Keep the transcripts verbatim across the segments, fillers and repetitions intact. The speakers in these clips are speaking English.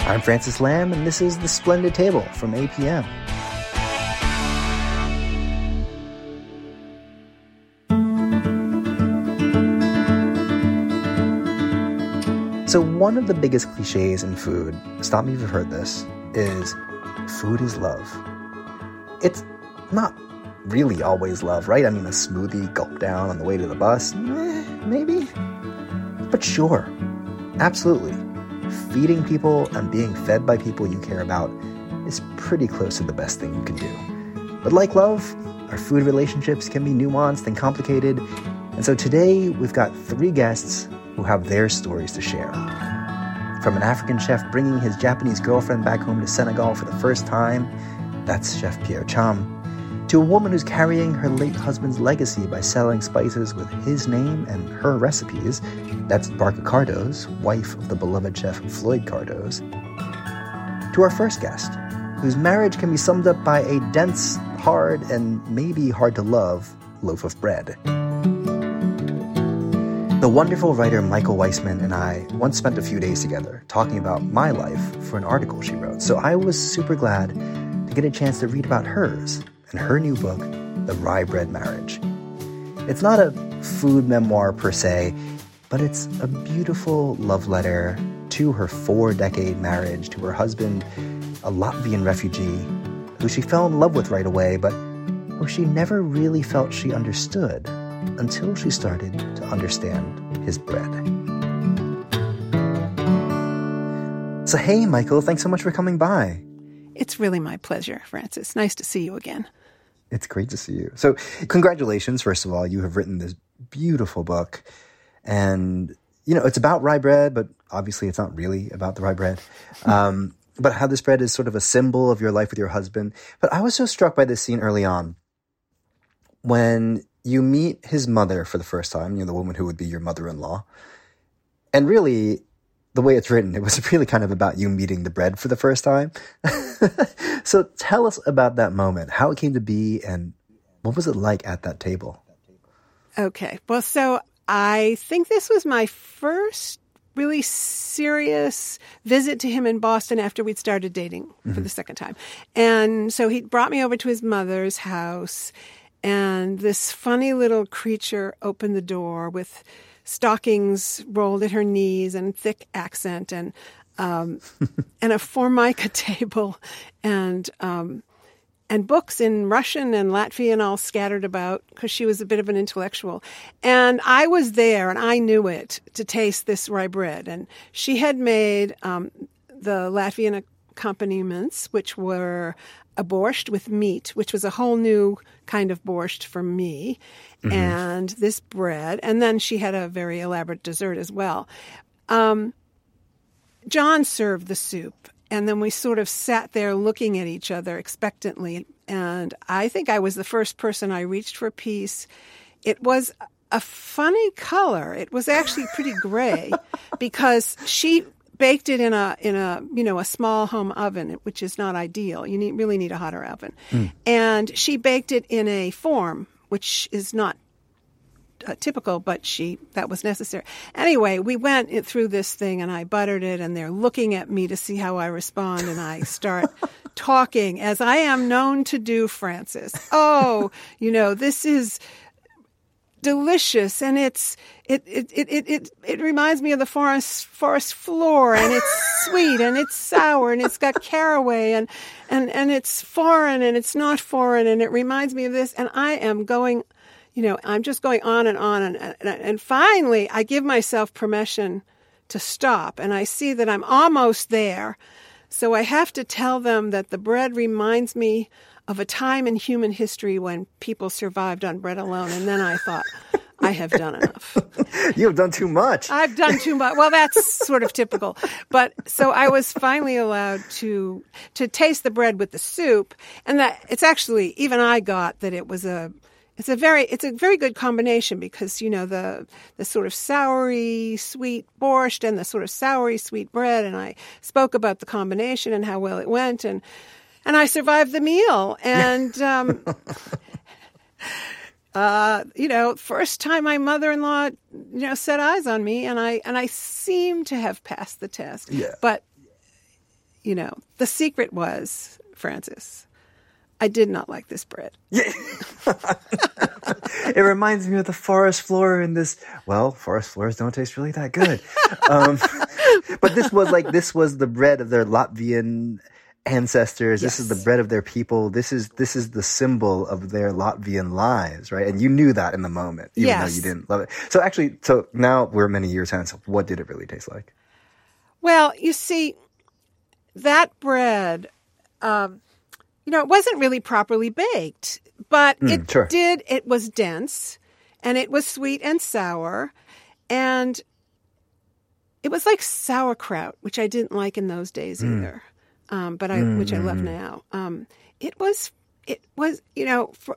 I'm Francis Lamb, and this is The Splendid Table from A P M. So one of the biggest cliches in food, stop me if you've heard this, is food is love. It's not really always love, right? I mean, a smoothie gulp down on the way to the bus, eh, maybe? But sure, absolutely. Feeding people and being fed by people you care about is pretty close to the best thing you can do. But like love, our food relationships can be nuanced and complicated. And so today we've got three guests who have their stories to share. From an African chef bringing his Japanese girlfriend back home to Senegal for the first time, that's Chef Pierre Cham, to a woman who's carrying her late husband's legacy by selling spices with his name and her recipes, that's Barca Cardoz, wife of the beloved chef Floyd Cardoz, to our first guest, whose marriage can be summed up by a dense, hard, and maybe hard to love loaf of bread. The wonderful writer Michael Weissman and I once spent a few days together talking about my life for an article she wrote, so I was super glad to get a chance to read about hers and her new book, The Rye Bread Marriage. It's not a food memoir per se, but it's a beautiful love letter to her four-decade marriage to her husband, a Latvian refugee, who she fell in love with right away, but who she never really felt she understood until she started to understand his bread. So hey, Michael, thanks so much for coming by. It's really my pleasure, Francis. Nice to see you again. It's great to see you. So congratulations, first of all. You have written this beautiful book. And, you know, it's about rye bread, but obviously it's not really about the rye bread. Um, but how this bread is sort of a symbol of your life with your husband. But I was so struck by this scene early on when you meet his mother for the first time, you know, the woman who would be your mother-in-law. And really, the way it's written, it was really kind of about you meeting the bread for the first time. So tell us about that moment, how it came to be, and what was it like at that table? Okay. Well, so I think this was my first really serious visit to him in Boston after we'd started dating mm-hmm. for the second time. And so he brought me over to his mother's house, and this funny little creature opened the door with stockings rolled at her knees and thick accent and um, and a formica table and um, and books in Russian and Latvian all scattered about because she was a bit of an intellectual. And I was there and I knew it to taste this rye bread. And she had made um, the Latvian accompaniments, which were a borscht with meat, which was a whole new kind of borscht for me, mm-hmm. and this bread. And then she had a very elaborate dessert as well. Um, John served the soup, and then we sort of sat there looking at each other expectantly. And I think I was the first person I reached for a piece. It was a funny color. It was actually pretty gray because she baked it in a in a you know a small home oven, which is not ideal. You need really need a hotter oven. Mm. And she baked it in a form, which is not uh, typical, but she that was necessary. Anyway, we went through this thing, and I buttered it, and they're looking at me to see how I respond, and I start talking as I am known to do, Francis. Oh, you know, this is delicious, and it's it it it it it, it reminds me of the forest forest floor, and it's sweet, and it's sour, and it's got caraway, and and and it's foreign, and it's not foreign, and it reminds me of this, and I am going, you know, I'm just going on and on, and and, and finally I give myself permission to stop, and I see that I'm almost there, so I have to tell them that the bread reminds me of a time in human history when people survived on bread alone. And then I thought, I have done enough. You have done too much. I've done too much. Well, that's sort of typical. But so I was finally allowed to to taste the bread with the soup. And that it's actually, even I got that it was a, it's a very, it's a very good combination because, you know, the, the sort of soury, sweet borscht and the sort of soury, sweet bread. And I spoke about the combination and how well it went. And And I survived the meal. And, um, uh, you know, first time my mother-in-law, you know, set eyes on me, and I and I seem to have passed the test. Yeah. But you know, the secret was, Francis, I did not like this bread. Yeah. It reminds me of the forest floor in this. Well, forest floors don't taste really that good. um, but this was like this was the bread of their Latvian ancestors. Yes. This is the bread of their people. This is this is the symbol of their Latvian lives, right? And you knew that in the moment, even Yes. though you didn't love it. So actually, so now we're many years hence. What did it really taste like? Well, you see, that bread, um, you know, it wasn't really properly baked, but Mm, it sure. did, it was dense, and it was sweet and sour, and it was like sauerkraut, which I didn't like in those days Mm. either, um, but I, which I love now. Um, it was, it was, you know, for,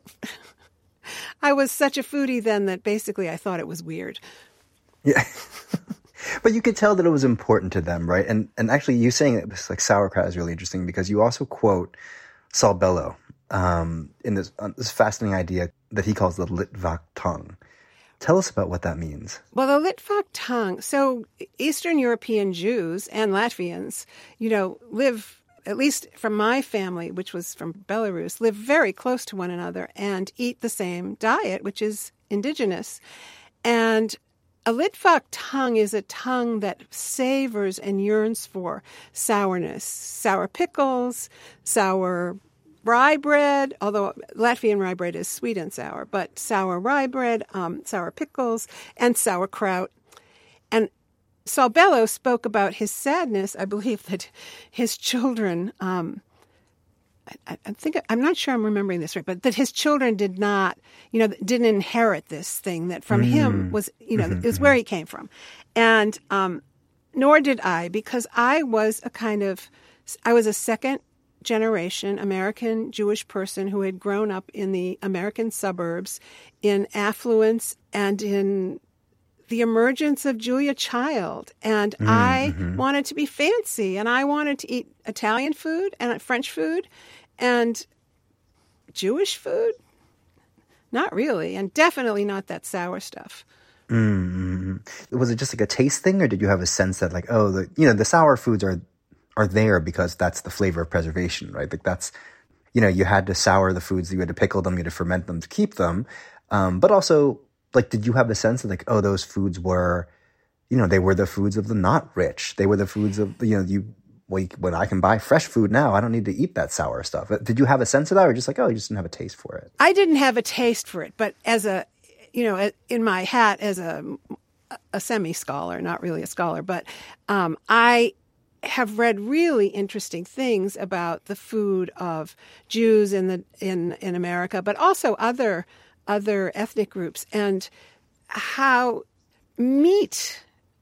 I was such a foodie then that basically I thought it was weird. Yeah. But you could tell that it was important to them, right? And and actually you saying it was like sauerkraut is really interesting because you also quote Saul Bellow um, in this, uh, this fascinating idea that he calls the Litvak tongue. Tell us about what that means. Well, the Litvak tongue, so Eastern European Jews and Latvians, you know, live, at least from my family, which was from Belarus, live very close to one another and eat the same diet, which is indigenous. And a Litvak tongue is a tongue that savors and yearns for sourness, sour pickles, sour rye bread, although Latvian rye bread is sweet and sour, but sour rye bread, um, sour pickles, and sauerkraut. And Saul Bellow spoke about his sadness. I believe that his children, um, I, I think, I'm not sure I'm remembering this right, but that his children did not, you know, didn't inherit this thing that from mm. him was, you know, mm-hmm, is where he came from. And um, nor did I, because I was a kind of, I was a second generation American Jewish person who had grown up in the American suburbs in affluence and in the emergence of Julia Child. And mm-hmm. I wanted to be fancy, and I wanted to eat Italian food and French food and Jewish food. Not really, and definitely not that sour stuff. Mm-hmm. Was it just like a taste thing, or did you have a sense that like, oh, the you know, the sour foods are are there because that's the flavor of preservation, right? Like that's, you know, you had to sour the foods, you had to pickle them, you had to ferment them to keep them. Um, but also, like, did you have a sense of like, oh, those foods were, you know, they were the foods of the not rich. They were the foods of, you know, you, well, when I can buy fresh food now, I don't need to eat that sour stuff. Did you have a sense of that, or just like, oh, you just didn't have a taste for it? I didn't have a taste for it, but as a, you know, in my hat as a, a semi-scholar, not really a scholar, but um, I have read really interesting things about the food of Jews in the in, in America, but also other other ethnic groups, and how meat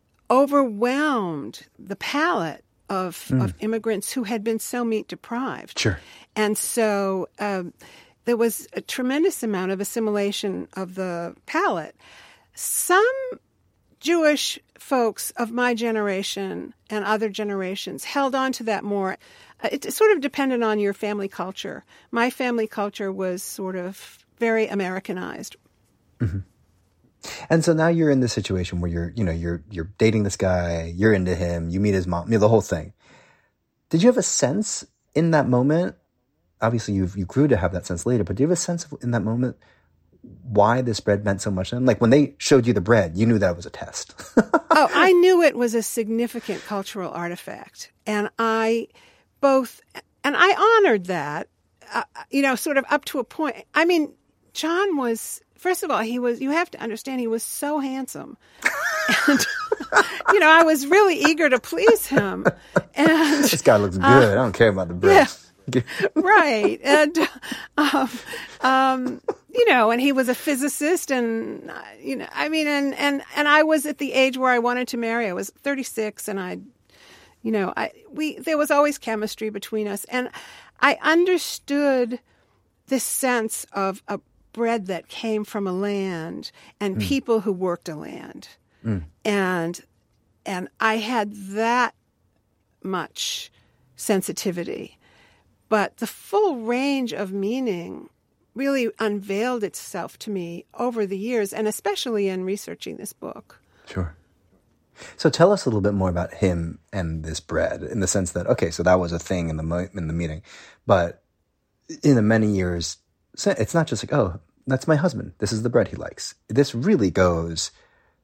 overwhelmed the palate of, mm. of immigrants who had been so meat deprived. Sure. And so um, there was a tremendous amount of assimilation of the palate. Some Jewish folks of my generation and other generations held on to that more. It sort of depended on your family culture. My family culture was sort of very Americanized. Mm-hmm. And so now you're in this situation where you're, you know, you're you're dating this guy, you're into him, you meet his mom, you know, the whole thing. Did you have a sense in that moment? Obviously, you you grew to have that sense later, but do you have a sense of, in that moment why this bread meant so much to them? Like when they showed you the bread, you knew that was a test. Oh, I knew it was a significant cultural artifact, and I both, and I honored that, uh, you know, sort of up to a point. I mean, John was, first of all, he was, you have to understand, he was so handsome. And, you know, I was really eager to please him. And this guy looks good. Uh, I don't care about the bread. Yeah, right. And, um, um, you know, and he was a physicist, and, uh, you know, I mean, and, and, and I was at the age where I wanted to marry. I was thirty-six, and I, you know, I, we, there was always chemistry between us. And I understood this sense of a bread that came from a land and mm. people who worked a land. Mm. And, and I had that much sensitivity. But the full range of meaning really unveiled itself to me over the years, and especially in researching this book. Sure. So tell us a little bit more about him and this bread, in the sense that, okay, so that was a thing in the mo- in the meeting, but in the many years, it's not just like, oh, that's my husband, this is the bread he likes. This really goes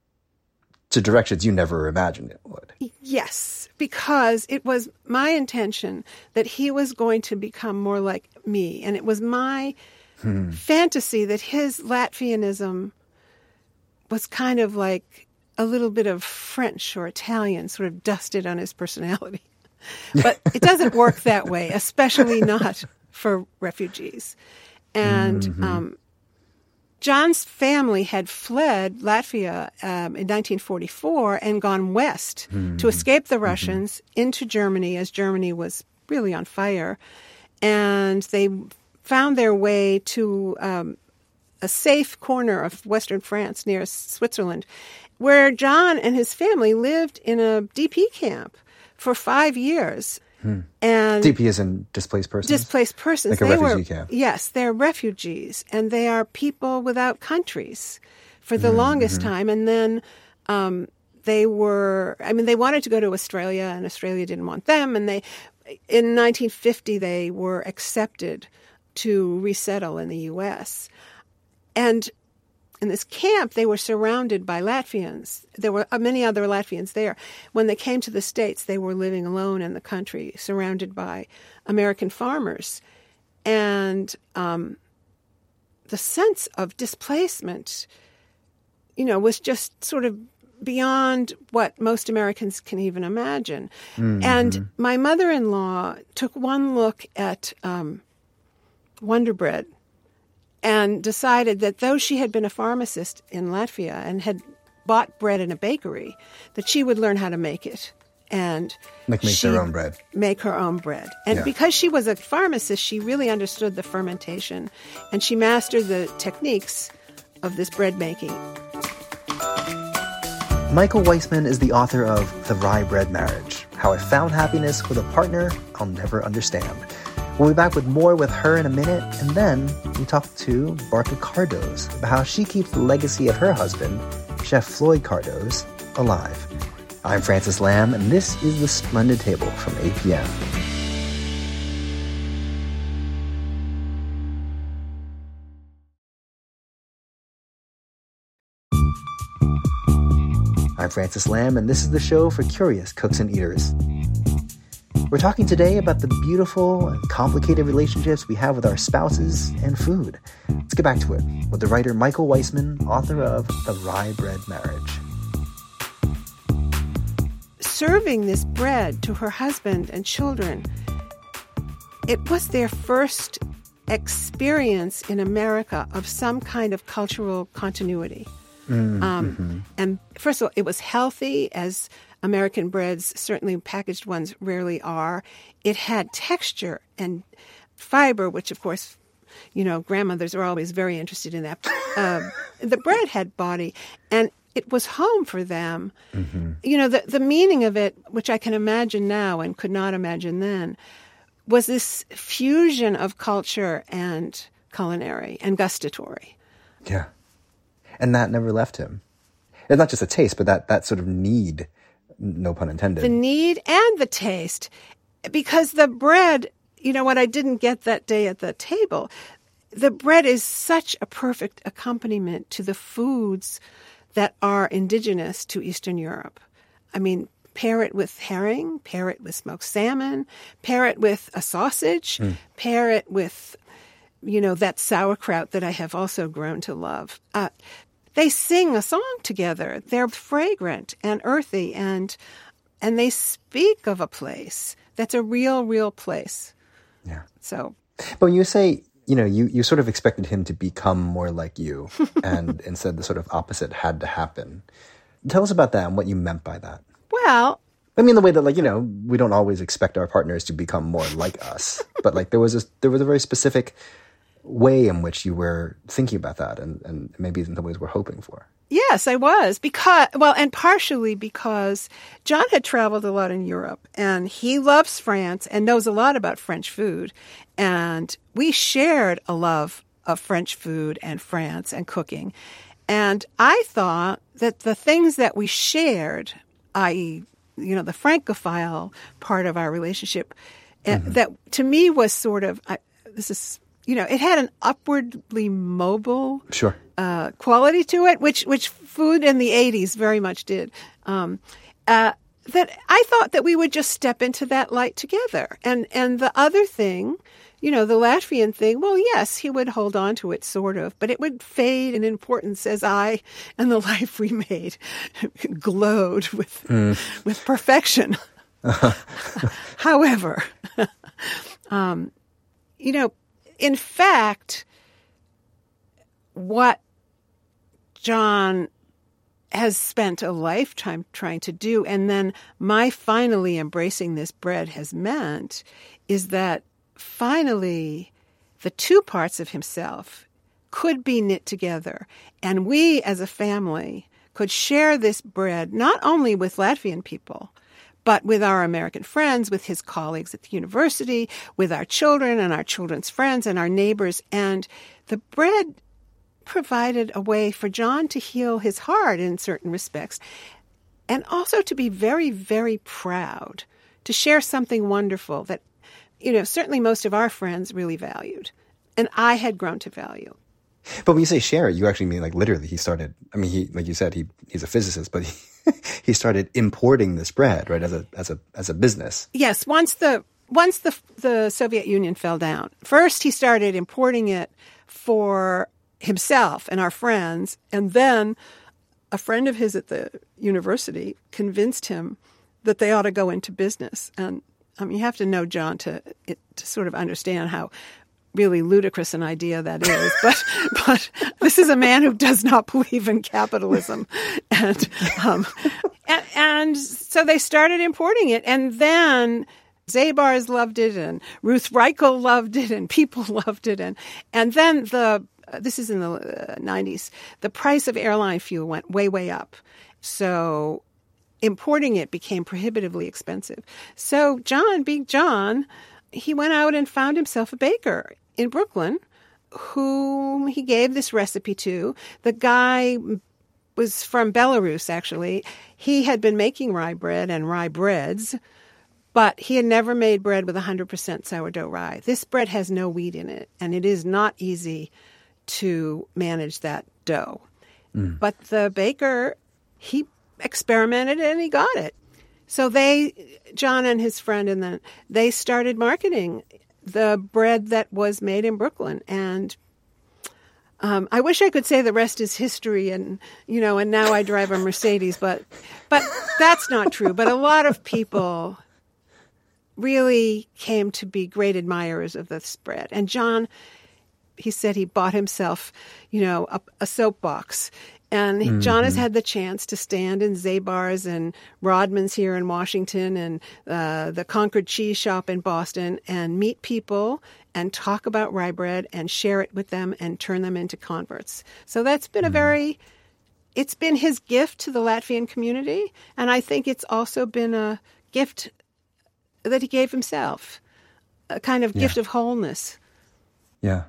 to directions you never imagined it would. Yes, because it was my intention that he was going to become more like me, and it was my hmm. fantasy that his Latvianism was kind of like a little bit of French or Italian sort of dusted on his personality. But it doesn't work that way, especially not for refugees. And mm-hmm. um, John's family had fled Latvia um, in nineteen forty-four and gone west mm-hmm. to escape the Russians mm-hmm. into Germany, as Germany was really on fire. And they found their way to um, a safe corner of western France near Switzerland, where John and his family lived in a D P camp for five years. Hmm. And D P is in displaced persons? Displaced persons. Like a they refugee were, camp? Yes, they're refugees, and they are people without countries for the mm-hmm. longest time. And then um, they were, I mean, they wanted to go to Australia, and Australia didn't want them. And they, in nineteen fifty, they were accepted to resettle in the U S And in this camp, they were surrounded by Latvians. There were many other Latvians there. When they came to the States, they were living alone in the country, surrounded by American farmers. And um, the sense of displacement, you know, was just sort of beyond what most Americans can even imagine. Mm-hmm. And my mother-in-law took one look at um, Wonder Bread and decided that though she had been a pharmacist in Latvia and had bought bread in a bakery, that she would learn how to make it. And like make their own bread. Make her own bread. And yeah. because she was a pharmacist, she really understood the fermentation, and she mastered the techniques of this bread making. Michael Weissman is the author of The Rye Bread Marriage, How I Found Happiness with a Partner I'll Never Understand. We'll be back with more with her in a minute, and then we talk to Barca Cardoz about how she keeps the legacy of her husband, Chef Floyd Cardoz, alive. I'm Francis Lamb, and this is The Splendid Table from A P M. I'm Francis Lamb, and this is the show for curious cooks and eaters. We're talking today about the beautiful and complicated relationships we have with our spouses and food. Let's get back to it with the writer Michael Weissman, author of The Rye Bread Marriage. Serving this bread to her husband and children, it was their first experience in America of some kind of cultural continuity. Mm, um, mm-hmm. And first of all, it was healthy, as American breads, certainly packaged ones, rarely are. It had texture and fiber, which, of course, you know, grandmothers are always very interested in that. Uh, the bread had body, and it was home for them. Mm-hmm. You know, the, the meaning of it, which I can imagine now and could not imagine then, was this fusion of culture and culinary and gustatory. Yeah. And that never left him. It's not just a taste, but that, that sort of need, no pun intended. The need and the taste. Because the bread, you know, what I didn't get that day at the table, the bread is such a perfect accompaniment to the foods that are indigenous to Eastern Europe. I mean, pair it with herring, pair it with smoked salmon, pair it with a sausage, mm. pair it with, you know, that sauerkraut that I have also grown to love. Uh, they sing a song together. They're fragrant and earthy, and and they speak of a place that's a real, real place. Yeah. So, but when you say, you know, you, you sort of expected him to become more like you, and instead the sort of opposite had to happen. Tell us about that and what you meant by that. Well, I mean, the way that, like, you know, we don't always expect our partners to become more like us, but like there was a, there was a very specific way in which you were thinking about that, and, and maybe in the ways we're hoping for. Yes, I was. Because, well, and partially because John had traveled a lot in Europe, and he loves France and knows a lot about French food. And we shared a love of French food and France and cooking. And I thought that the things that we shared that is, you know, the Francophile part of our relationship, mm-hmm. that to me was sort of, I, this is, you know, it had an upwardly mobile sure. uh, quality to it, which which food in the eighties very much did. Um, uh, that I thought that we would just step into that light together. And and the other thing, you know, the Latvian thing, well, yes, he would hold on to it, sort of, but it would fade in importance as I and the life we made glowed with mm. with perfection. However, um, you know, in fact, what John has spent a lifetime trying to do, and then my finally embracing this bread has meant, is that finally the two parts of himself could be knit together. And we as a family could share this bread not only with Latvian people, but with our American friends, with his colleagues at the university, with our children and our children's friends and our neighbors. And the bread provided a way for John to heal his heart in certain respects, and also to be very, very proud, to share something wonderful that, you know, certainly most of our friends really valued, and I had grown to value. But when you say share, you actually mean like literally he started, I mean, he, like you said, he he's a physicist, but he, he started importing this bread, right, as a as a as a business. Yes, once the once the the Soviet Union fell down, first he started importing it for himself and our friends, and then a friend of his at the university convinced him that they ought to go into business. And I mean, you have to know John to it, to sort of understand how really ludicrous an idea that is. But but this is a man who does not believe in capitalism, and um, and, and so they started importing it, and then Zabar's loved it, and Ruth Reichel loved it, and people loved it, and and then the Uh, this is in the uh, nineties, the price of airline fuel went way, way up. So importing it became prohibitively expensive. So John, being John, he went out and found himself a baker in Brooklyn whom he gave this recipe to. The guy was from Belarus, actually. He had been making rye bread and rye breads, but he had never made bread with one hundred percent sourdough rye. This bread has no wheat in it, and it is not easy to manage that dough. Mm. But the baker, he experimented and he got it. So they, John and his friend, and then they started marketing the bread that was made in Brooklyn. And um, I wish I could say the rest is history, and you know, and now I drive a Mercedes, but but that's not true. But a lot of people really came to be great admirers of this bread. And John, he said he bought himself, you know, a, a soapbox. And mm-hmm. John has had the chance to stand in Zabar's and Rodman's here in Washington, and uh, the Concord Cheese Shop in Boston, and meet people and talk about rye bread and share it with them and turn them into converts. So that's been mm-hmm. a very, it's been his gift to the Latvian community. And I think it's also been a gift that he gave himself, a kind of yeah. gift of wholeness. Yeah.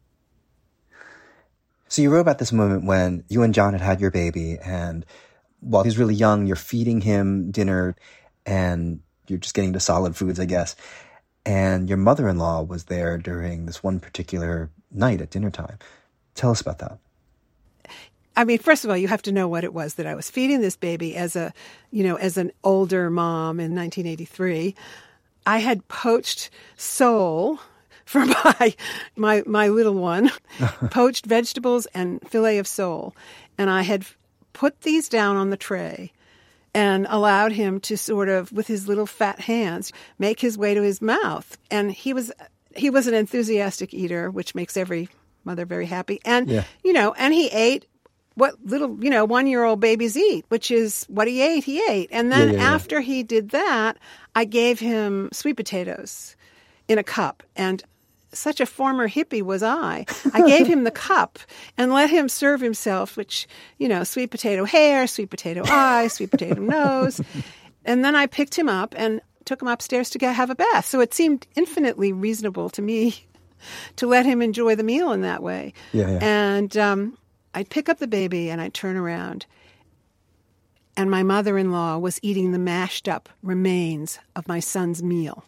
So you wrote about this moment when you and John had had your baby, and while he's really young, you're feeding him dinner, and you're just getting to solid foods, I guess. And your mother-in-law was there during this one particular night at dinner time. Tell us about that. I mean, first of all, you have to know what it was that I was feeding this baby as a, you know, as an older mom in nineteen eighty-three. I had poached sole for my my my little one, poached vegetables and fillet of sole. And I had put these down on the tray and allowed him to sort of, with his little fat hands, make his way to his mouth. And he was he was an enthusiastic eater, which makes every mother very happy. And, yeah. you know, and he ate what little, you know, one-year-old babies eat, which is what he ate, he ate. And then yeah, yeah, after yeah. he did that, I gave him sweet potatoes in a cup. And such a former hippie was I. I gave him the cup and let him serve himself, which, you know, sweet potato hair, sweet potato eye, sweet potato nose. And then I picked him up and took him upstairs to go have a bath. So it seemed infinitely reasonable to me to let him enjoy the meal in that way. Yeah, yeah. And um, I'd pick up the baby and I'd turn around. and my mother-in-law was eating the mashed up remains of my son's meal.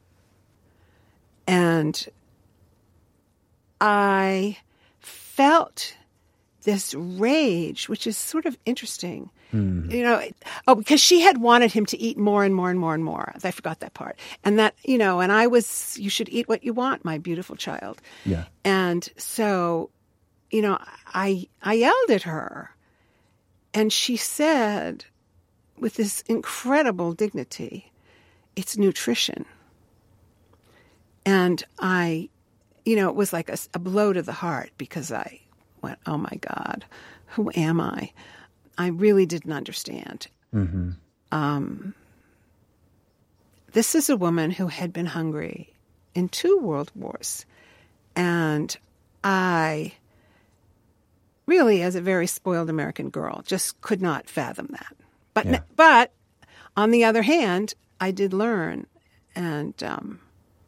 And I felt this rage, which is sort of interesting. Mm. You know, oh, because she had wanted him to eat more and more and more and more. I forgot that part. And that, you know, and I was, you should eat what you want, my beautiful child. Yeah. And so, you know, I I yelled at her. And she said, with this incredible dignity, it's nutrition. And I, you know, it was like a, a blow to the heart because I went, oh my God, who am I? I really didn't understand. Mm-hmm. Um, this is a woman who had been hungry in two world wars. And I... really, as a very spoiled American girl, just could not fathom that. But yeah. but on the other hand, I did learn, and um,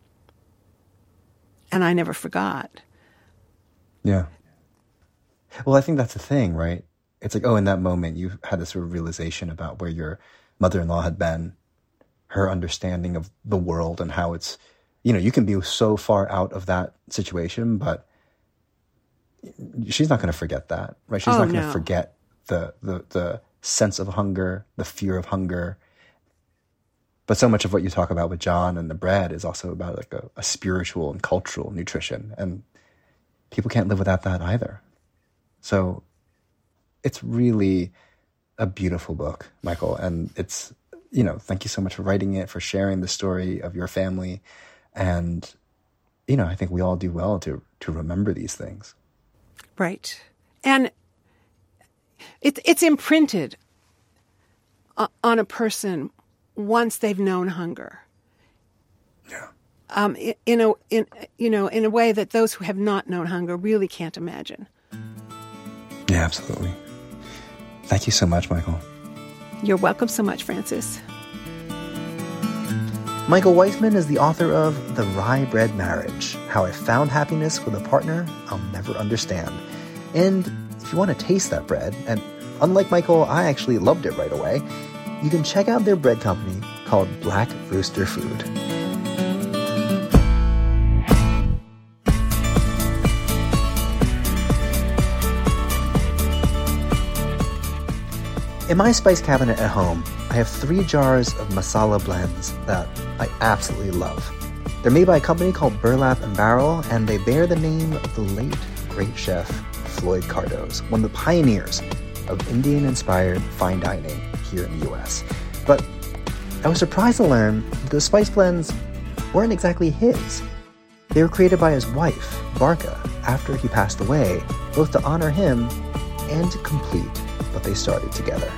and I never forgot. Yeah. Well, I think that's the thing, right? It's like, oh, in that moment, you had this sort of realization about where your mother-in-law had been, her understanding of the world and how it's, you know, you can be so far out of that situation, but she's not going to forget that, right? She's oh, not going to no. forget the, the the sense of hunger, the fear of hunger. But so much of what you talk about with John and the bread is also about like a, a spiritual and cultural nutrition. And people can't live without that either. So it's really a beautiful book, Michael. And it's, you know, thank you so much for writing it, for sharing the story of your family. And, you know, I think we all do well to to remember these things. Right. And it, it's imprinted on a person once they've known hunger. Yeah. Um, in a, in, you know, in a way that those who have not known hunger really can't imagine. Yeah, absolutely. Thank you so much, Michael. You're welcome so much, Francis. Michael Weissman is the author of The Rye Bread Marriage, How I Found Happiness with a Partner I'll Never Understand. And if you want to taste that bread, and unlike Michael, I actually loved it right away, you can check out their bread company called Black Rooster Food. In my spice cabinet at home, I have three jars of masala blends that I absolutely love. They're made by a company called Burlap and Barrel, and they bear the name of the late, great chef Floyd Cardoz, one of the pioneers of Indian-inspired fine dining here in the U S. But I was surprised to learn the spice blends weren't exactly his. They were created by his wife, Barca, after he passed away, both to honor him and to complete what they started together.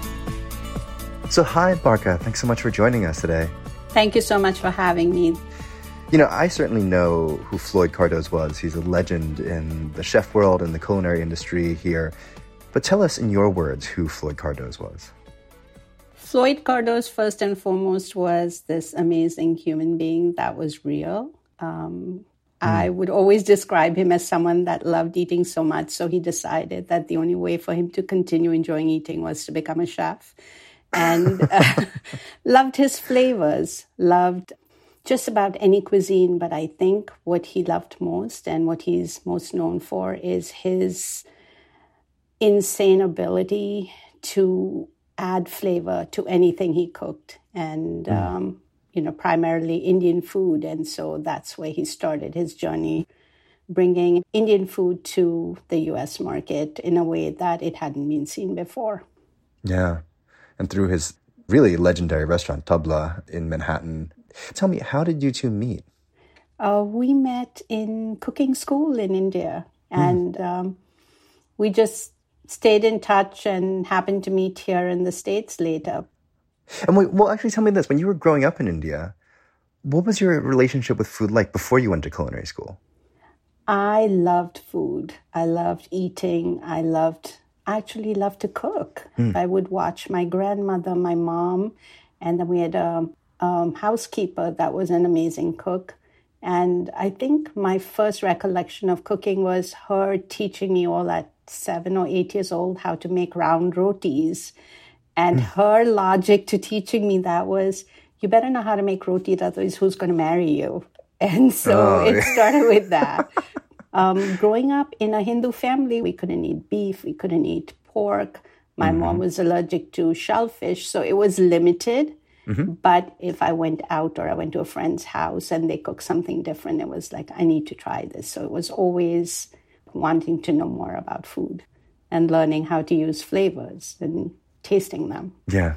So hi, Barca. Thanks so much for joining us today. Thank you so much for having me. You know, I certainly know who Floyd Cardoz was. He's a legend in the chef world and the culinary industry here. But tell us in your words who Floyd Cardoz was. Floyd Cardoz, first and foremost, was this amazing human being that was real. Um, mm. I would always describe him as someone that loved eating so much, so he decided that the only way for him to continue enjoying eating was to become a chef. And uh, loved his flavors, loved just about any cuisine. But I think what he loved most and what he's most known for is his insane ability to add flavor to anything he cooked. And, mm. um, you know, primarily Indian food. And so that's where he started his journey, bringing Indian food to the U S market in a way that it hadn't been seen before. Yeah. And through his really legendary restaurant, Tabla, in Manhattan. Tell me, how did you two meet? Uh, we met in cooking school in India. And mm. um, we just stayed in touch and happened to meet here in the States later. And wait, well, actually, tell me this. When you were growing up in India, what was your relationship with food like before you went to culinary school? I loved food. I loved eating. I loved... actually loved to cook. Mm. I would watch my grandmother, my mom, and then we had a um, housekeeper that was an amazing cook. And I think my first recollection of cooking was her teaching me all at seven or eight years old how to make round rotis. And her logic to teaching me that was, you better know how to make roti, otherwise who's going to marry you? And so Oh, it yeah. started with that. Um, growing up in a Hindu family, we couldn't eat beef, we couldn't eat pork. My Mm-hmm. mom was allergic to shellfish, so it was limited. Mm-hmm. But if I went out or I went to a friend's house and they cooked something different, it was like, I need to try this. So it was always wanting to know more about food and learning how to use flavors and tasting them. Yeah.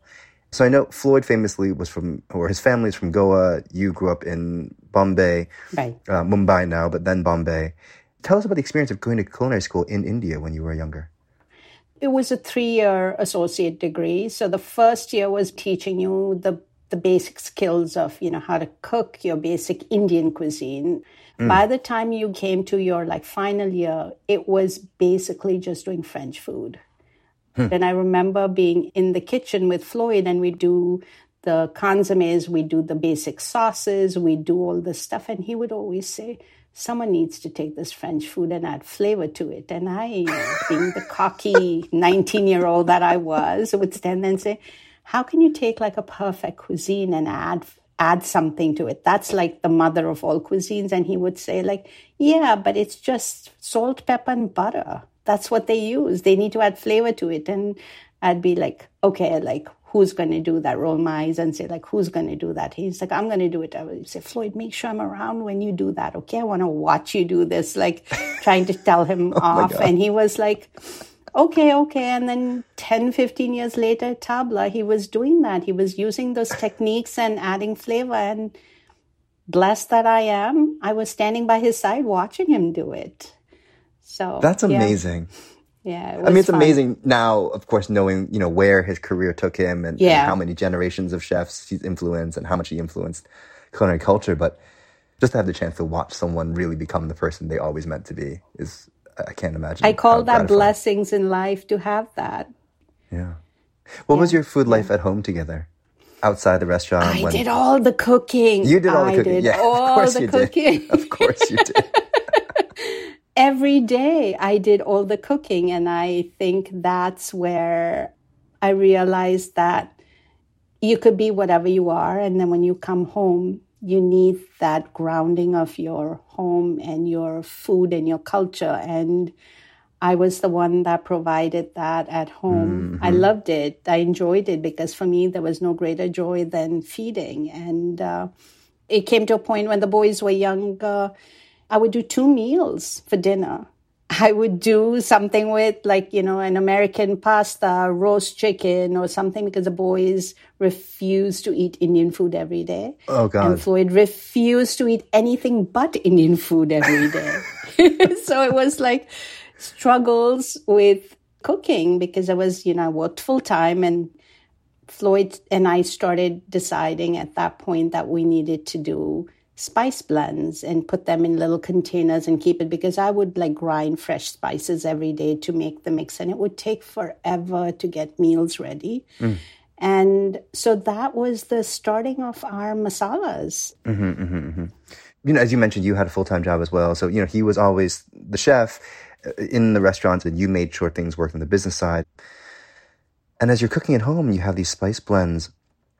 So I know Floyd famously was from, or his family's from Goa. You grew up in Bombay, Right. uh, Mumbai now, but then Bombay. Tell us about the experience of going to culinary school in India when you were younger. It was a three-year associate degree. So the first year was teaching you the, the basic skills of, you know, how to cook your basic Indian cuisine. Mm. By the time you came to your like final year, it was basically just doing French food. Hmm. And I remember being in the kitchen with Floyd and we do the consommes, we do the basic sauces, we do all this stuff. And he would always say, someone needs to take this French food and add flavor to it. And I, you know, being the cocky nineteen-year-old that I was, would stand there and say, how can you take like a perfect cuisine and add add something to it? That's like the mother of all cuisines. And he would say like, yeah, but it's just salt, pepper, and butter. That's what they use. They need to add flavor to it. And I'd be like, okay, like, who's going to do that? Roll my eyes and say, like, who's going to do that? He's like, I'm going to do it. I would say, Floyd, make sure I'm around when you do that. Okay, I want to watch you do this, like trying to tell him oh off. And he was like, okay, okay. And then ten, fifteen years later at Tabla, he was doing that. He was using those techniques and adding flavor. And blessed that I am, I was standing by his side watching him do it. So That's yeah. amazing. Yeah, it I mean, it's fun. amazing now, of course, knowing, you know, where his career took him and, Yeah. and how many generations of chefs he's influenced and how much he influenced culinary culture. But just to have the chance to watch someone really become the person they always meant to be is, I can't imagine. I call how that gratifying. blessings in life to have that. Yeah. What Yeah. was your food life at home together? Outside the restaurant? I when... did all the cooking. You did all the I cooking. did Yeah, all of course the you cooking. did. Of course you did. Every day I did all the cooking. And I think that's where I realized that you could be whatever you are. And then when you come home, you need that grounding of your home and your food and your culture. And I was the one that provided that at home. Mm-hmm. I loved it. I enjoyed it because for me, there was no greater joy than feeding. And uh, it came to a point when the boys were younger, I would do two meals for dinner. I would do something with like, you know, an American pasta, roast chicken or something because the boys refused to eat Indian food every day. Oh, God. And Floyd refused to eat anything but Indian food every day. So it was like struggles with cooking because I was, you know, I worked full time and Floyd and I started deciding at that point that we needed to do spice blends and put them in little containers and keep it because I would like grind fresh spices every day to make the mix and it would take forever to get meals ready. Mm. And so that was the starting of our masalas. Mm-hmm, mm-hmm, mm-hmm. You know, as you mentioned, you had a full-time job as well. So, you know, he was always the chef in the restaurants and you made sure things worked on the business side. And as you're cooking at home, you have these spice blends.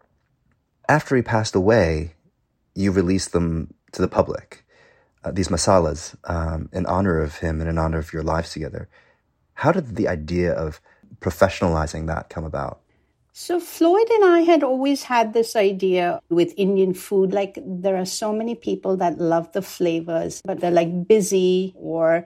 After he passed away, you released them to the public, uh, these masalas, um, in honor of him and in honor of your lives together. How did the idea of professionalizing that come about? So Floyd and I had always had this idea with Indian food, like there are so many people that love the flavors, but they're like busy or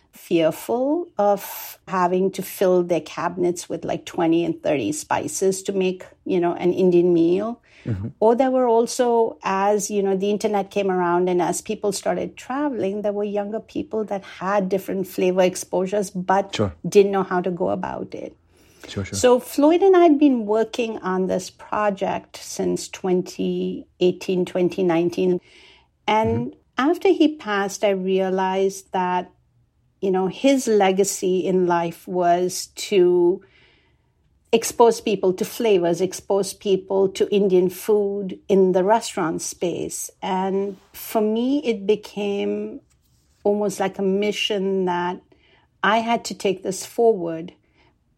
fearful of having to fill their cabinets with like twenty and thirty spices to make, you know, an Indian meal. Mm-hmm. Or there were also, as, you know, the internet came around and as people started traveling, there were younger people that had different flavor exposures, but sure. didn't know how to go about it. Sure, sure. So Floyd and I had been working on this project since twenty eighteen, twenty nineteen. And mm-hmm. after he passed, I realized that, you know, his legacy in life was to expose people to flavors, expose people to Indian food in the restaurant space. And for me, it became almost like a mission that I had to take this forward. But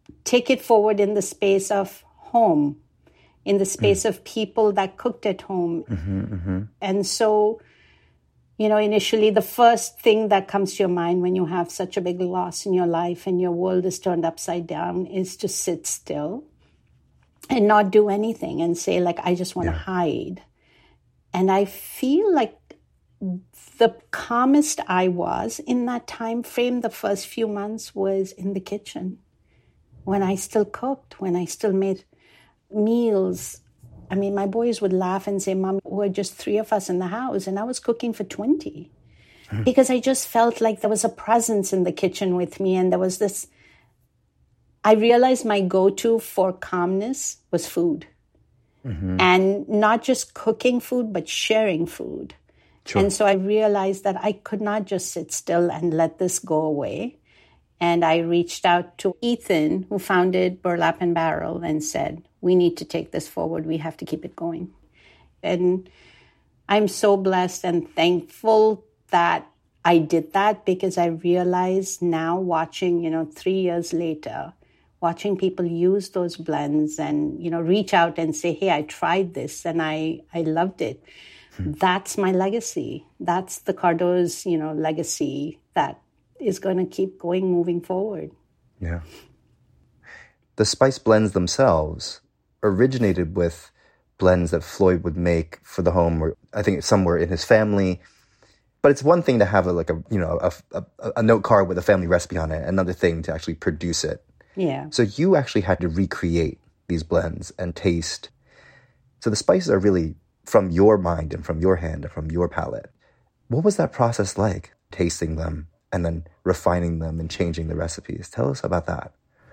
take it forward in the space of home, in the space mm. of people that cooked at home. Mm-hmm, mm-hmm. And so, you know, initially the first thing that comes to your mind when you have such a big loss in your life and your world is turned upside down is to sit still and not do anything and say, like, I just want to yeah. hide. And I feel like the calmest I was in that time frame, the first few months, was in the kitchen, when I still cooked, when I still made meals. I mean, my boys would laugh and say, Mom, we're just three of us in the house. And I was cooking for twenty mm-hmm. because I just felt like there was a presence in the kitchen with me. And there was this, I realized my go-to for calmness was food. Mm-hmm. And not just cooking food, but sharing food. Sure. And so I realized that I could not just sit still and let this go away. And I reached out to Ethan, who founded Burlap and Barrel, and said, we need to take this forward. We have to keep it going. And I'm so blessed and thankful that I did that, because I realize now, watching, you know, three years later, watching people use those blends and, you know, reach out and say, hey, I tried this and I, I loved it. Hmm. That's my legacy. That's the Cardo's, you know, legacy that is going to keep going moving forward. Yeah. The spice blends themselves originated with blends that Floyd would make for the home, or I think somewhere in his family. But it's one thing to have a, like a, you know, a, a, a note card with a family recipe on it. Another thing to actually produce it. Yeah. So you actually had to recreate these blends and taste. So the spices are really from your mind and from your hand and from your palate. What was that process like, tasting them and then refining them and changing the recipes? Tell us about that.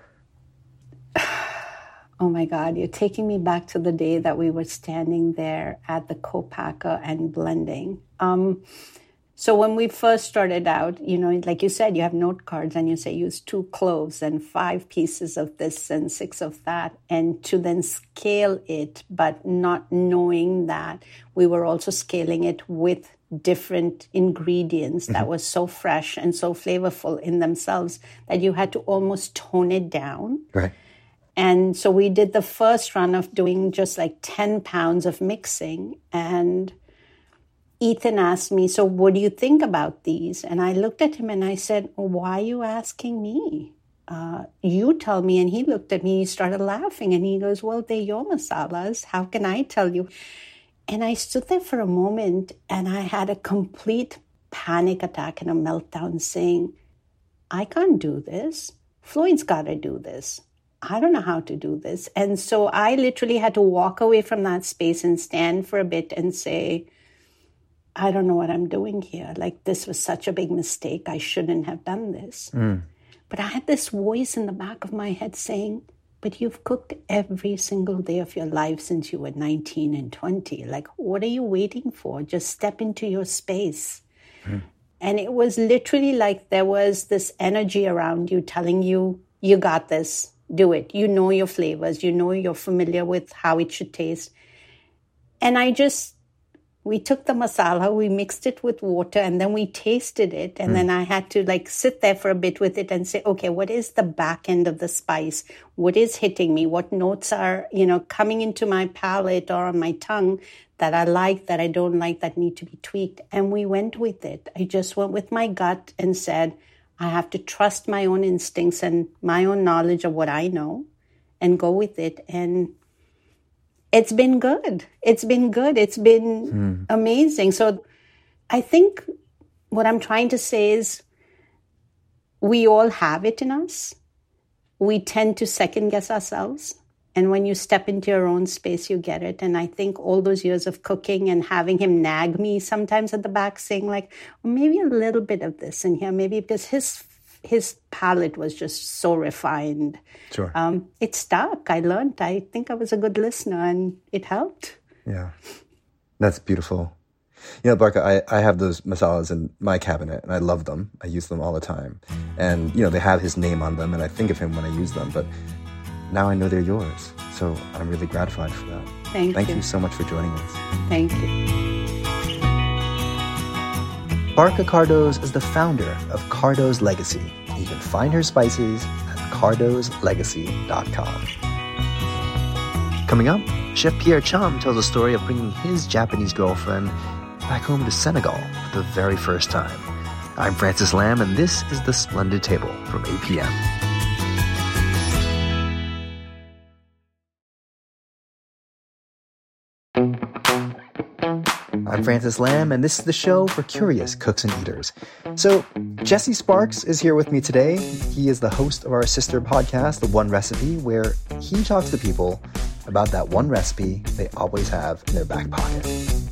Oh my God, you're taking me back to the day that we were standing there at the co-packer and blending. Um, so when we first started out, you know, like you said, you have note cards and you say use two cloves and five pieces of this and six of that, and to then scale it, but not knowing that we were also scaling it with different ingredients that mm-hmm. was so fresh and so flavorful in themselves that you had to almost tone it down. Right. And so we did the first run of doing just like ten pounds of mixing. And Ethan asked me, so what do you think about these? And I looked at him and I said, why are you asking me? Uh, you tell me. And he looked at me, he started laughing and he goes, well, they're your masalas. How can I tell you? And I stood there for a moment and I had a complete panic attack and a meltdown saying, I can't do this. Floyd's got to do this. I don't know how to do this. And so I literally had to walk away from that space and stand for a bit and say, I don't know what I'm doing here. Like, this was such a big mistake. I shouldn't have done this. Mm. But I had this voice in the back of my head saying, but you've cooked every single day of your life since you were nineteen and twenty. Like, what are you waiting for? Just step into your space. Mm. And it was literally like there was this energy around you telling you, you got this. Do it. You know your flavors. You know you're familiar with how it should taste. And I just, we took the masala, we mixed it with water, and then we tasted it. And mm. then I had to like sit there for a bit with it and say, okay, what is the back end of the spice? What is hitting me? What notes are, you know, coming into my palate or on my tongue that I like, that I don't like, that need to be tweaked? And we went with it. I just went with my gut and said, I have to trust my own instincts and my own knowledge of what I know and go with it. And it's been good. It's been good. It's been mm. amazing. So I think what I'm trying to say is we all have it in us. We tend to second guess ourselves. And when you step into your own space, you get it. And I think all those years of cooking and having him nag me sometimes at the back saying like, well, maybe a little bit of this in here, maybe because his his palate was just so refined. Sure. Um, it stuck. I learned. I think I was a good listener and it helped. Yeah. That's beautiful. You know, Barkha, I, I have those masalas in my cabinet and I love them. I use them all the time. And, you know, they have his name on them and I think of him when I use them. But now I know they're yours. So I'm really gratified for that. Thank, Thank you. you so much for joining us. Thank you. Barkha Cardoz is the founder of Cardo's Legacy. You can find her spices at cardos legacy dot com. Coming up, Chef Pierre Chum tells a story of bringing his Japanese girlfriend back home to Senegal for the very first time. I'm Francis Lam, and this is The Splendid Table from A P M. I'm Francis Lam, and this is the show for curious cooks and eaters. So, Jesse Sparks is here with me today. He is the host of our sister podcast, The One Recipe, where he talks to people about that one recipe they always have in their back pocket.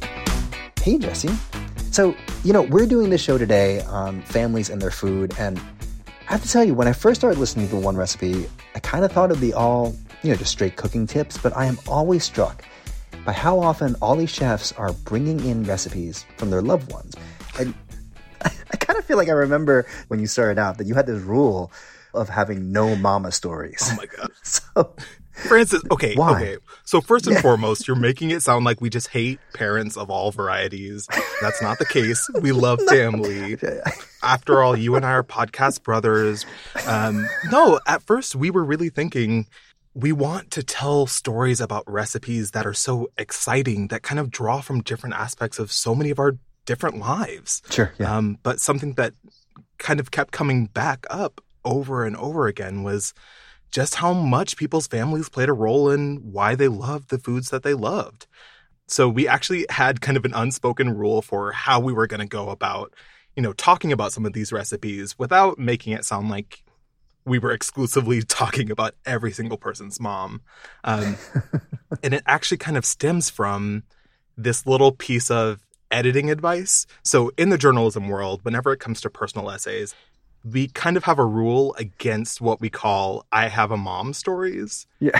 Hey, Jesse. So, you know, we're doing this show today on families and their food, and I have to tell you, when I first started listening to The One Recipe, I kind of thought it'd be all, you know, just straight cooking tips, but I am always struck by how often all these chefs are bringing in recipes from their loved ones. And I, I kind of feel like I remember when you started out that you had this rule of having no mama stories. Oh my God. So, Francis, okay, why? okay. So first and Yeah. foremost, you're making it sound like we just hate parents of all varieties. That's not the case. We love family. After all, you and I are podcast brothers. Um, no, at first we were really thinking we want to tell stories about recipes that are so exciting, that kind of draw from different aspects of so many of our different lives. Sure, yeah. Um, but something that kind of kept coming back up over and over again was just how much people's families played a role in why they loved the foods that they loved. So we actually had kind of an unspoken rule for how we were going to go about, you know, talking about some of these recipes without making it sound like we were exclusively talking about every single person's mom. Um, and it actually kind of stems from this little piece of editing advice. So in the journalism world, whenever it comes to personal essays, we kind of have a rule against what we call I have a mom stories. Yeah.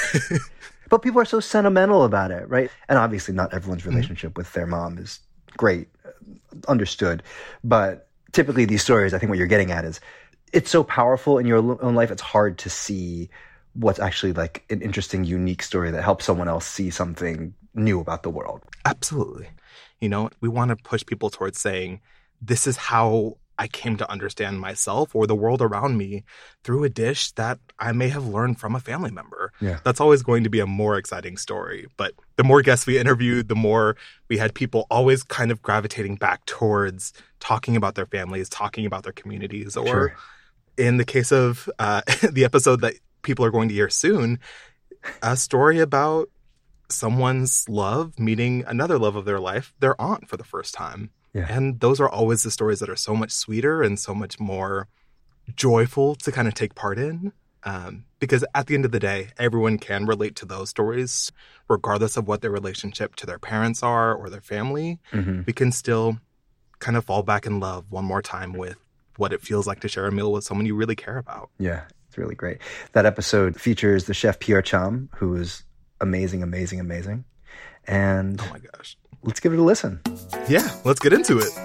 But people are so sentimental about it, right? And obviously not everyone's relationship mm-hmm. with their mom is great, understood. But typically these stories, I think what you're getting at is it's so powerful in your own life, it's hard to see what's actually like an interesting, unique story that helps someone else see something new about the world. Absolutely. You know, we want to push people towards saying, this is how I came to understand myself or the world around me through a dish that I may have learned from a family member. Yeah. That's always going to be a more exciting story. But the more guests we interviewed, the more we had people always kind of gravitating back towards talking about their families, talking about their communities, or Sure. in the case of uh, the episode that people are going to hear soon, a story about someone's love meeting another love of their life, their aunt, for the first time. Yeah. And those are always the stories that are so much sweeter and so much more joyful to kind of take part in. Um, because at the end of the day, everyone can relate to those stories, regardless of what their relationship to their parents are or their family. Mm-hmm. We can still kind of fall back in love one more time with what it feels like to share a meal with someone you really care about. Yeah, it's really great. That episode features the chef Pierre Chum, who is amazing, amazing, amazing. And Oh my gosh. let's give it a listen. Yeah, let's get into it.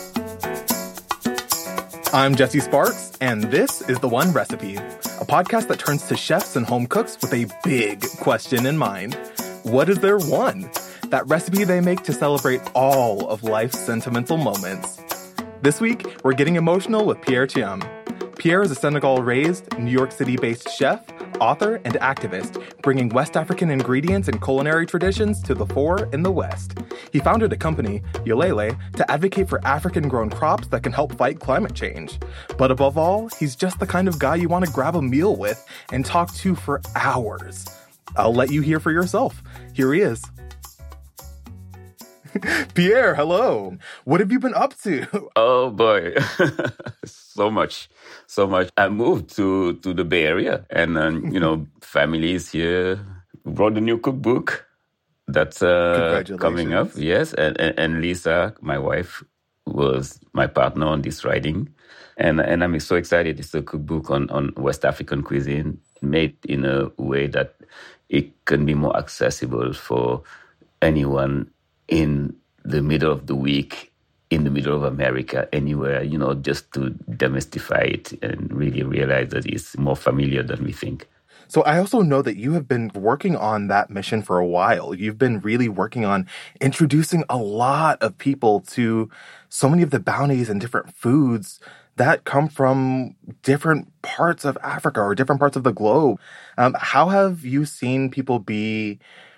I'm Jesse Sparks, and this is The One Recipe, a podcast that turns to chefs and home cooks with a big question in mind. What is their one? That recipe they make to celebrate all of life's sentimental moments. This week, we're getting emotional with Pierre Chum. Pierre is a Senegal-raised, New York City-based chef, author, and activist, bringing West African ingredients and culinary traditions to the fore in the West. He founded a company, Yolele, to advocate for African-grown crops that can help fight climate change. But above all, he's just the kind of guy you want to grab a meal with and talk to for hours. I'll let you hear for yourself. Here he is. Pierre, hello. What have you been up to? Oh boy, so much, so much. I moved to, to the Bay Area, and um, you know, family is here. Wrote a new cookbook that's uh, coming up. Yes, and, and and Lisa, my wife, was my partner on this writing, and and I'm so excited. It's a cookbook on on West African cuisine, made in a way that it can be more accessible for anyone in the middle of the week, in the middle of America, anywhere, you know, just to demystify it and really realize that it's more familiar than we think. So I also know that you have been working on that mission for a while. You've been really working on introducing a lot of people to so many of the bounties and different foods that come from different parts of Africa or different parts of the globe. Um, how have you seen people be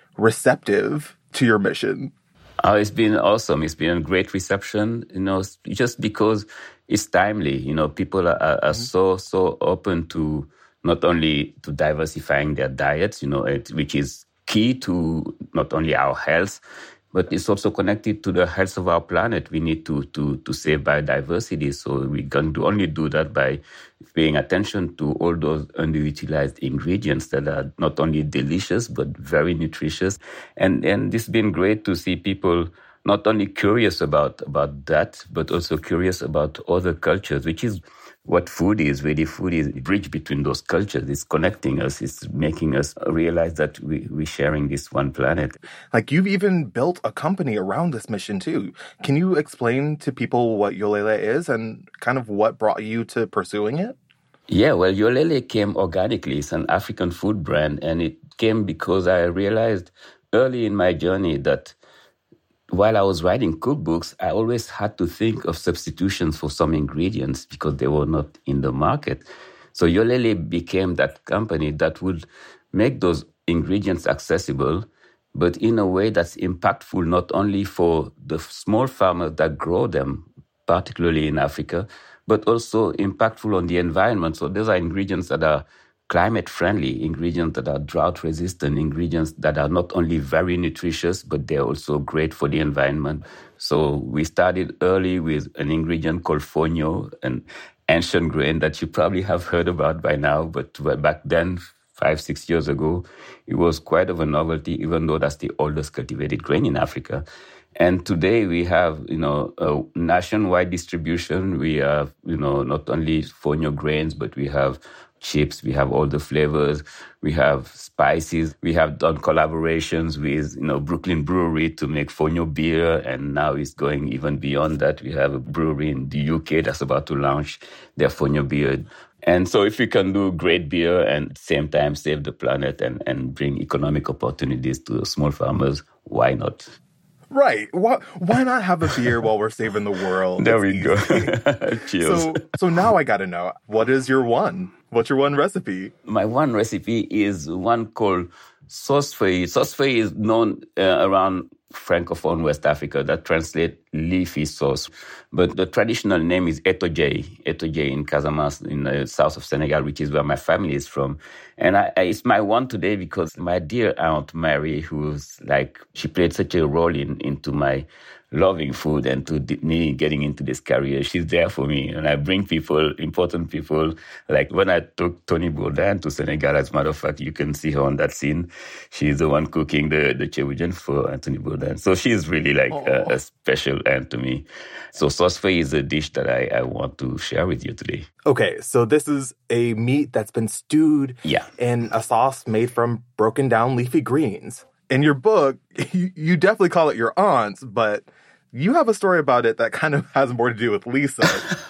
receptive to your mission? Oh, it's been awesome. It's been a great reception, you know, just because it's timely. You know, people are, are, are mm-hmm. so, so open to not only to diversifying their diets, you know, it, which is key to not only our health, but it's also connected to the health of our planet. We need to to to save biodiversity. So we can do, only do that by paying attention to all those underutilized ingredients that are not only delicious, but very nutritious. And and it's been great to see people not only curious about, about that, but also curious about other cultures, which is what food is. Really, food is a bridge between those cultures. It's connecting us. It's making us realize that we, we're sharing this one planet. Like, you've even built a company around this mission, too. Can you explain to people what Yolele is and kind of what brought you to pursuing it? Yeah, well, Yolele came organically. It's an African food brand, and it came because I realized early in my journey that while I was writing cookbooks, I always had to think of substitutions for some ingredients because they were not in the market. So Yolele became that company that would make those ingredients accessible, but in a way that's impactful not only for the small farmers that grow them, particularly in Africa, but also impactful on the environment. So those are ingredients that are climate-friendly, ingredients that are drought-resistant, ingredients that are not only very nutritious, but they're also great for the environment. So we started early with an ingredient called fonio, an ancient grain that you probably have heard about by now, but back then, five, six years ago, it was quite of a novelty, even though that's the oldest cultivated grain in Africa. And today we have, you know, a nationwide distribution. We have, you know, not only fonio grains, but we have chips, we have all the flavors, we have spices, we have done collaborations with, you know, Brooklyn Brewery to make fonio beer, and now it's going even beyond that. We have a brewery in the U K that's about to launch their fonio beer. And so if we can do great beer and at the same time save the planet and, and bring economic opportunities to small farmers, why not? Right. Why, why not have a beer while we're saving the world? There we go. Cheers. So, so now I got to know, what is your one? What's your one recipe? My one recipe is one called sauce feuille. Sauce feuille is known uh, around Francophone West Africa. That translates leafy sauce. But the traditional name is etoje, etoje in Casamance, in the south of Senegal, which is where my family is from. And I, I, it's my one today because my dear Aunt Mary, who's like, she played such a role in into my loving food and to me getting into this career. She's there for me. And I bring people, important people, like when I took Tony Bourdain to Senegal, as a matter of fact, you can see her on that scene. She's the one cooking the, the chewujen for Anthony Bourdain. So she's really like a, a special aunt to me. So sauce feuille is a dish that I, I want to share with you today. Okay, so this is a meat that's been stewed yeah. in a sauce made from broken down leafy greens. In your book, you, you definitely call it your aunt's, but you have a story about it that kind of has more to do with Lisa.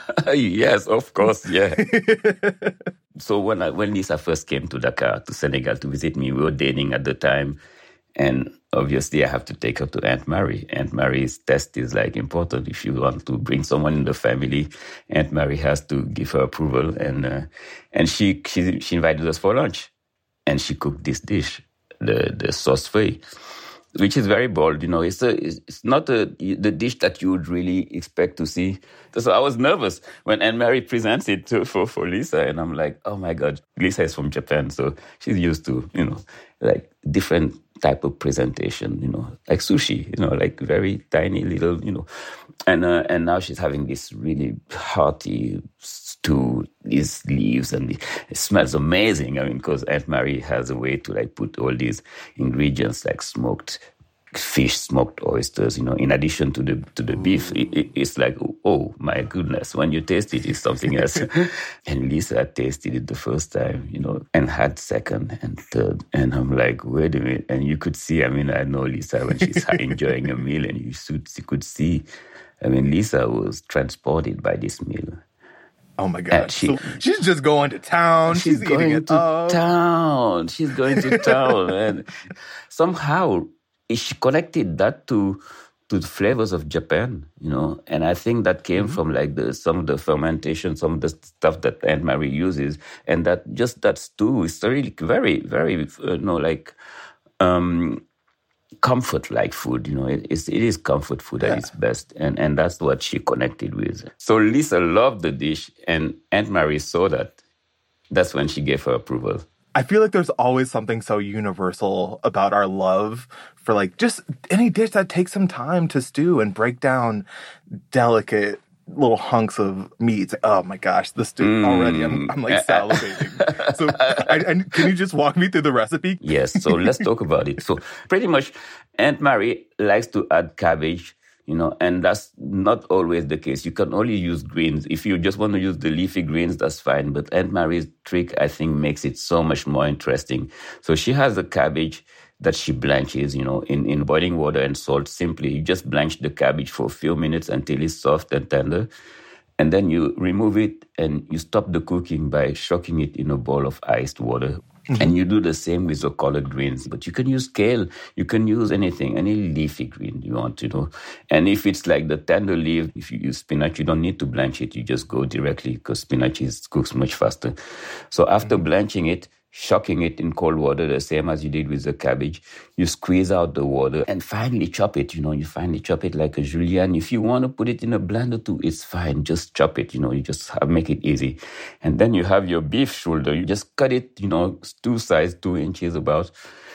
Yes, of course, yeah. So when I, when Lisa first came to Dakar, to Senegal, to visit me, we were dating at the time. And obviously, I have to take her to Aunt Mary. Aunt Mary's test is like important. If you want to bring someone in the family, Aunt Mary has to give her approval. And uh, and she, she she invited us for lunch. And she cooked this dish, the, the sauce feuille, which is very bold. You know, it's a, it's not a, the dish that you would really expect to see. So I was nervous when Aunt Mary presents it to, for, for Lisa. And I'm like, oh my God, Lisa is from Japan. So she's used to, you know, like different type of presentation, you know, like sushi, you know, like very tiny little, you know. And uh, and now she's having this really hearty stew, these leaves, and it smells amazing. I mean, because Aunt Mary has a way to like put all these ingredients like smoked fish, smoked oysters, you know, in addition to the to the beef. It, it, it's like, oh my goodness, when you taste it, it's something else. And Lisa tasted it the first time, you know, and had second and third. And I'm like, wait a minute. And you could see, I mean, I know Lisa when she's enjoying a meal, and you could see, I mean, Lisa was transported by this meal. Oh my God. She, so she's just going to town. She's, she's going it to up. town. She's going to town. And somehow she connected that to to the flavors of Japan, you know. And I think that came mm-hmm. from like the some of the fermentation, some of the stuff that Aunt Marie uses, and that just that stew is really very, very, uh, you know, like um, comfort-like food. You know, it, it's, it is comfort food yeah. at its best, and and that's what she connected with. So Lisa loved the dish, and Aunt Marie saw that. That's when she gave her approval. I feel like there's always something so universal about our love for like just any dish that takes some time to stew and break down delicate little hunks of meat. Oh my gosh, the stew mm. already. I'm, I'm like salivating. So I, I, can you just walk me through the recipe? Yes, so let's talk about it. So pretty much Aunt Marie likes to add cabbage, you know, and that's not always the case. You can only use greens. If you just want to use the leafy greens, that's fine. But Aunt Marie's trick, I think, makes it so much more interesting. So she has the cabbage that she blanches, you know, in, in boiling water and salt simply. You just blanch the cabbage for a few minutes until it's soft and tender. And then you remove it and you stop the cooking by shocking it in a bowl of iced water. Mm-hmm. And you do the same with the collard greens. But you can use kale. You can use anything, any leafy green you want, you know. And if it's like the tender leaf, if you use spinach, you don't need to blanch it. You just go directly because spinach is, cooks much faster. So after mm-hmm. blanching it, shocking it in cold water, the same as you did with the cabbage, you squeeze out the water and finally chop it, you know. You finally chop it like a julienne. If you want to put it in a blender too, it's fine. Just chop it, you know. You just have, make it easy. And then you have your beef shoulder. You just cut it, you know, two size, two inches about.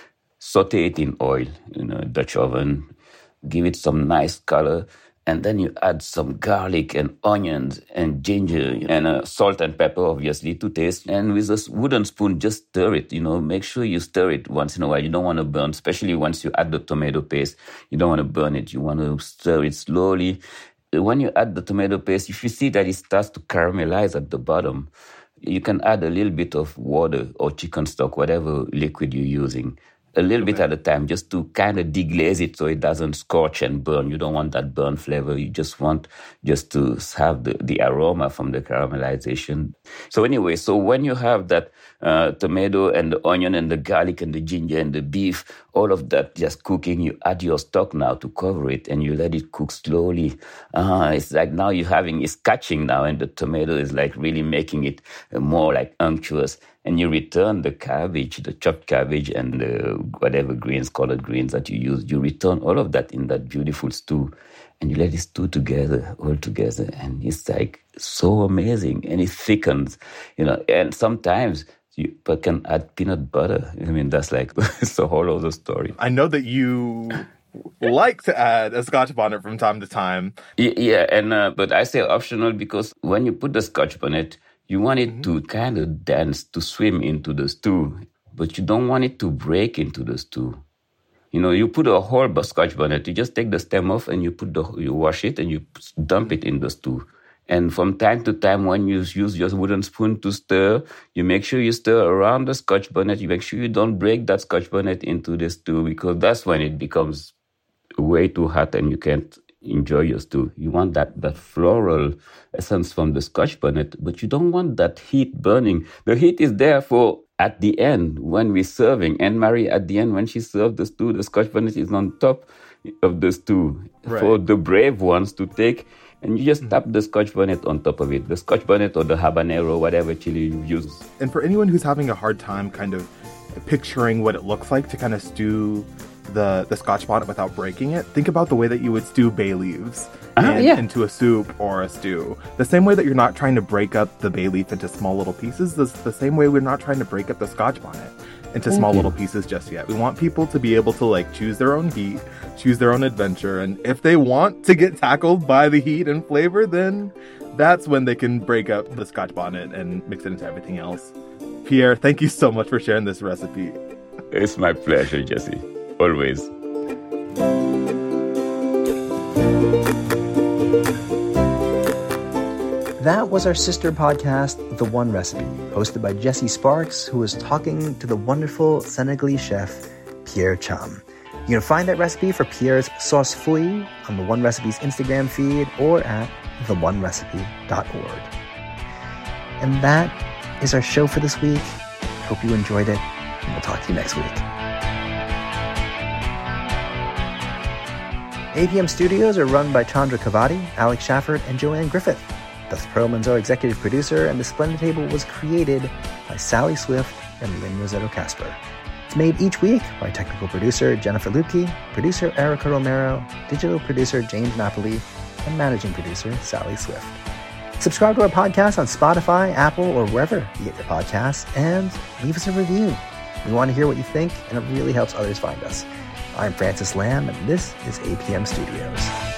Saute it in oil, you know, Dutch oven. Give it some nice color. And then you add some garlic and onions and ginger and uh, salt and pepper, obviously, to taste. And with a wooden spoon, just stir it, you know. Make sure you stir it once in a while. You don't want to burn, especially once you add the tomato paste. You don't want to burn it. You want to stir it slowly. When you add the tomato paste, if you see that it starts to caramelize at the bottom, you can add a little bit of water or chicken stock, whatever liquid you're using. A little okay. bit at a time, just to kind of deglaze it so it doesn't scorch and burn. You don't want that burn flavor. You just want just to have the, the aroma from the caramelization. So anyway, so when you have that uh, tomato and the onion and the garlic and the ginger and the beef, all of that just cooking, you add your stock now to cover it and you let it cook slowly. Uh, it's like now you're having, it's catching now, and the tomato is like really making it more like unctuous. And you return the cabbage, the chopped cabbage and the whatever greens, collard greens that you use. You return all of that in that beautiful stew. And you let it stew together, all together. And it's like so amazing. And it thickens, you know. And sometimes you can add peanut butter. I mean, that's like, it's a whole other story. I know that you like to add a Scotch bonnet from time to time. Yeah, and uh, but I say optional because when you put the Scotch bonnet, you want it mm-hmm. to kind of dance, to swim into the stew, but you don't want it to break into the stew. You know, you put a whole Scotch bonnet, you just take the stem off and you put the, you wash it and you dump it in the stew. And from time to time, when you use your wooden spoon to stir, you make sure you stir around the Scotch bonnet. You make sure you don't break that Scotch bonnet into the stew, because that's when it becomes way too hot and you can't enjoy your stew. You want that, that floral essence from the Scotch bonnet, but you don't want that heat burning. The heat is there for at the end when we're serving. Aunt Marie, at the end, when she served the stew, the Scotch bonnet is on top of the stew right. for the brave ones to take. And you just tap the Scotch bonnet on top of it. The Scotch bonnet or the habanero, whatever chili you use. And for anyone who's having a hard time kind of picturing what it looks like to kind of stew the, the Scotch bonnet without breaking it, think about the way that you would stew bay leaves uh-huh, in, yeah. into a soup or a stew. The same way that you're not trying to break up the bay leaf into small little pieces, the, the same way we're not trying to break up the Scotch bonnet into small little pieces just yet. We want people to be able to like choose their own heat, choose their own adventure, and if they want to get tackled by the heat and flavor, then that's when they can break up the Scotch bonnet and mix it into everything else. Pierre, thank you so much for sharing this recipe. It's my pleasure, Jesse. Always. That was our sister podcast, The One Recipe, hosted by Jesse Sparks, who was talking to the wonderful Senegalese chef, Pierre Cham. You can find that recipe for Pierre's sauce fouille on The One Recipe's Instagram feed or at the one recipe dot org. And that is our show for this week. Hope you enjoyed it, and we'll talk to you next week. A P M Studios are run by Chandra Kavadi, Alex Shafford, and Joanne Griffith. Dustin Perlman's our executive producer, and The Splendid Table was created by Sally Swift and Lynn Rosetto-Casper. It's made each week by technical producer Jennifer Lukey, producer Erica Romero, digital producer James Napoli, and managing producer Sally Swift. Subscribe to our podcast on Spotify, Apple, or wherever you get your podcasts, and leave us a review. We want to hear what you think, and it really helps others find us. I'm Francis Lamb, and this is A P M Studios.